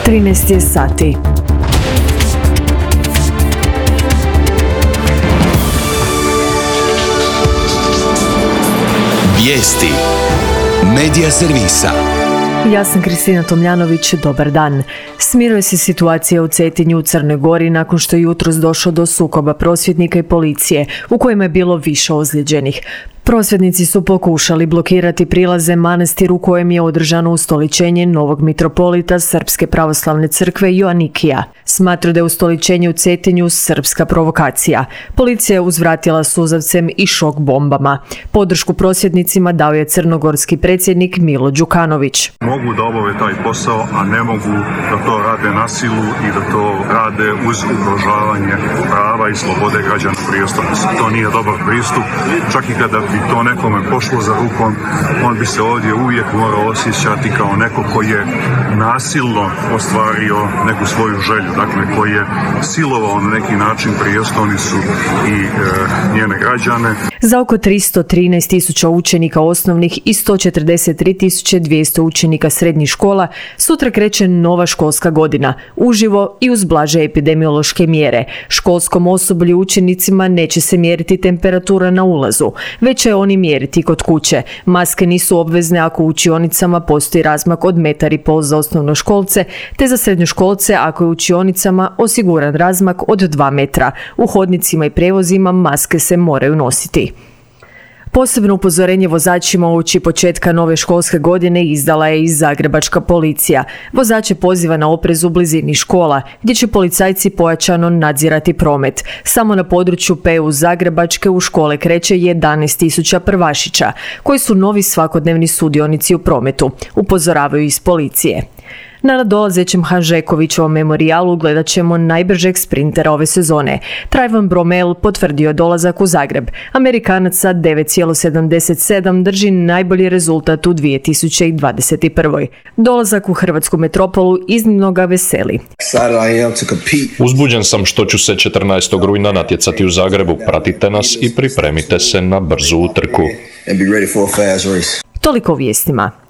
13 je sati. Vijesti Medija servisa. Ja sam Kristina Tomljanović, dobar dan. Smiruje se situacija u Cetinju u Crnoj Gori nakon što je jutros došlo do sukoba prosvjednika i policije, u kojima je bilo više ozlijeđenih. Prosvjednici su pokušali blokirati prilaze manastiru u kojem je održano ustoličenje novog mitropolita Srpske pravoslavne crkve Joanikija. Smatraju da je ustoličenje u Cetinju srpska provokacija. Policija je uzvratila suzavcem i šok bombama. Podršku prosvjednicima dao je crnogorski predsjednik Milo Đukanović. Mogu da obave taj posao, a ne mogu da to rade na silu i da to rade uz ugrožavanje prava i slobode građana prijestolnice. To nije dobar pristup, čak i kada bi to nekome pošlo za rukom, on bi se ovdje uvijek morao osjećati kao neko koji je nasilno ostvario neku svoju želju, dakle koji je silovao na neki način prijestolnicu i njene građane. Za oko 313.000 učenika osnovnih i 143.200 učenika srednjih škola sutra kreće nova školska godina, uživo i uz blaže epidemiološke mjere. Školskom osoblju i učenicima neće se mjeriti temperatura na ulazu, već će oni mjeriti kod kuće. Maske nisu obvezne ako u učionicama postoji razmak od 1,5 m za osnovnoškolce, te za srednjoškolce ako je u učionicama osiguran razmak od 2 metra. U hodnicima i prijevozima maske se moraju nositi. Posebno upozorenje vozačima uoči početka nove školske godine izdala je i zagrebačka policija. Vozače poziva na oprez u blizini škola, gdje će policajci pojačano nadzirati promet. Samo na području PU Zagrebačke u škole kreće 11.000 prvašića, koji su novi svakodnevni sudionici u prometu, upozoravaju iz policije. Na nadolazećem Hanžekovićevom memorijalu gledat ćemo najbržeg sprintera ove sezone. Trajvan Bromel potvrdio je dolazak u Zagreb. Amerikanac sa 9,77 drži najbolji rezultat u 2021. Dolazak u hrvatsku metropolu iznimno ga veseli. Uzbuđen sam što ću se 14. rujna natjecati u Zagrebu. Pratite nas i pripremite se na brzu utrku. Toliko u vijestima.